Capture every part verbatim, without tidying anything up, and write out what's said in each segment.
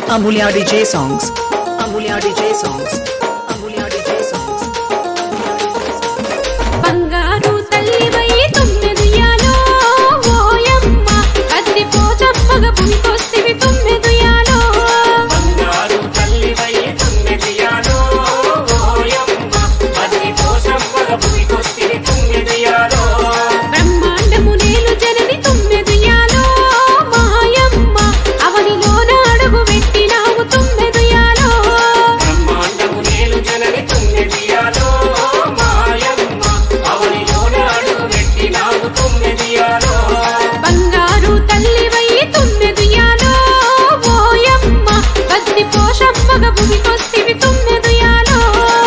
Amulya D J songs. Amulya D J songs. Amulya D J songs. బంగారు తల్లివై తుమ్మెదుయాలో ఓయమ్మ కత్తి పోచమ్మగ పునికొస్తివి తుమ్మెదుయాలో బంగారు తల్లివై తుమ్మెదుయాలో ఓయమ్మ కత్తి పోచమ్మగ పునికొస్తివి తుమ్మెదుయాలో బ్రహ్మాండము నేలు జనని తుమ్మెదుయాలో మాయమ్మ అవనిలోన అడుగు పెట్టినావు తుమ్మెదుయాలో బ్రహ్మాండము నేలు జనని తుమ్మెదుయాలో మాయమ్మ అవనిలోన అడుగు పెట్టినావు తుమ్మెదుయాలో బంగారు తల్లివై తుమ్మెదుయాలో ఓయమ్మ కత్తి పోషమ్మగ పునికొస్తివి తుమ్మెదుయాలో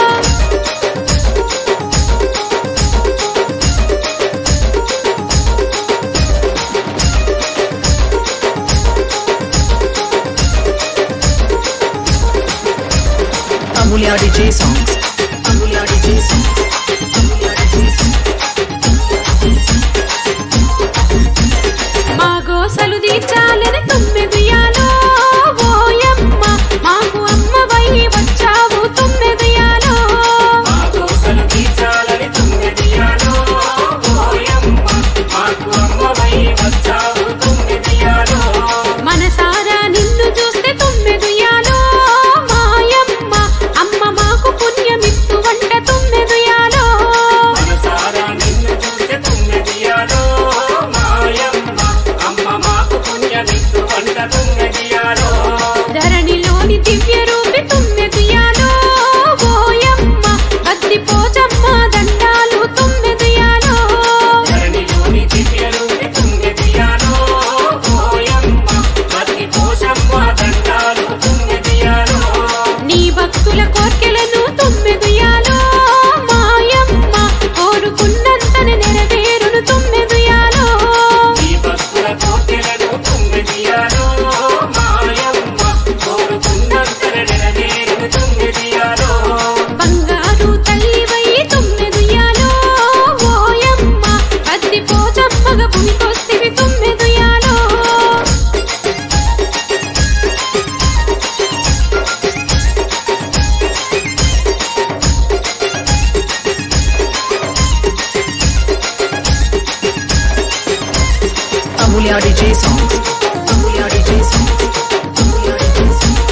Amulya D J songs. Amulya D J songs. Amulya D J songs. మా గోసలు తీర్చాలని తుమ్మెదుయాలో ఓయమ్మ మాకు అమ్మవై వచ్చావు తుమ్మెదుయాలో మా దోసలు తీర్చాలని తుమ్మెదుయాలో ఓయమ్మ మాకు అమ్మవై వచ్చావు తుమ్మెదుయాలో మనసారా నిన్ను చూస్తే తుమ్మెదుయాలో మాయమ్మ అమ్మ మాకు పుణ్యమిత్తు వంట తుమ్మెదుయాలో మనసారా నిన్ను చూస్తే తుమ్మెదుయాలో మాయమ్మ అమ్మ మాకు పుణ్యమిత్తు వంట తుమ్మెదుయాలో ధరణిలోని దివ్య రూపి తుమ్మెదుయాలో ఓయమ్మ కత్తి పోచమ్మ దండాలు తుమ్మెదుయాలో ధరణిలోని దివ్యరూపి తుమ్మెదుయాలో ఓయమ్మ మతి పోషమ్మ దండాలు తుమ్మెదుయాలో నీ భక్తుల కోర్కెలను తుమ్మెదుయాలో మాయమ్మ కోరుకున్నంతనే నెరవేరును తుమ్మెదుయాలో ఈ భక్తుల కోర్కెలను తుమ్మెదుయాలో మాయమ్మ కోరుకున్నంతన నెరవేరును తుమ్మెదుయాలో బంగారు తల్లివై తుమ్మెదుయాలో ఓయమ్మ కత్తి పోచమ్మగ పునికొస్తివి తుమ్మెదుయాలో Amulya D J songs. Amulya D J songs. Amulya D J songs.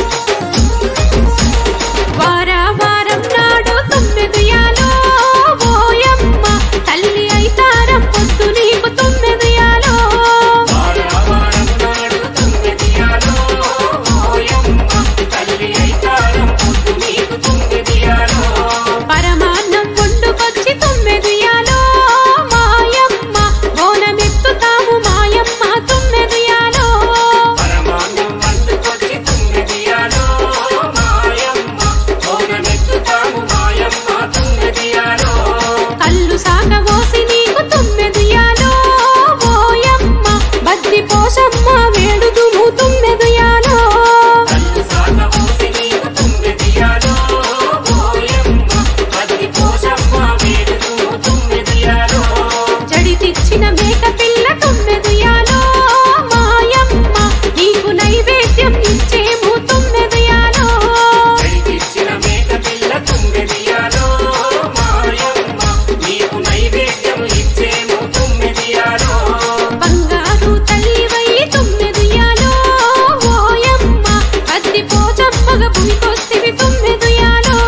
వారా వారం నాడు తుమ్మెదుయాలో ఓయమ్మ తల్లి అయితారం పొద్దు నీకు తుమ్మెదుయాలో వారావారం నాడు తుమ్మెదుయాలో ఓయమ్మ తల్లి అయితారం పొద్దు నీకు తుమ్మెదుయాలో పరమాన్నం వండుకొచ్చి తుమ్మెదుయాలో మాయమ్మ బోనమెత్తుతాము మాయమ్మ తుమ్మెదుయాలో పరమాన్నం వండుకొచ్చి తుమ్మెదుయాలో మాయమ్మ పౌనమెత్తుతాము మాయమ్మ తుమ్మెదుయాలో కళ్ళు సాగబోసి నీకు తుమ్మెదుయాలో ఓయమ్మ బద్ది పోషమ్మ వేడుదుము తుమ్మెదుయాలో కళ్ళు సాగబోసి నీకు తుమ్మెదుయాలో ఓయమ్మ పది పోషమ్మ వేడుదుము తుమ్మెదుయాలో జడి తెచ్చిన మేక పిల్ల తుమ్మెదుయాలో మాయమ్మ నీకు నైవేద్యం ఇచ్చేము తుమ్మెదుయాలో కడిగిచ్చిన మేక పిల్ల తుమ్మెదుయాలో మాయమ్మ నీకు నైవేద్యం ఇచ్చేము తుమ్మెదుయాలో బంగారు తల్లివై తుమ్మెదుయాలో ఓయమ్మ కత్తి పోచమ్మగ పునికొస్తివి తుమ్మెదుయాలో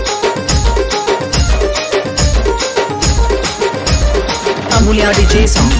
Amulya D J songs.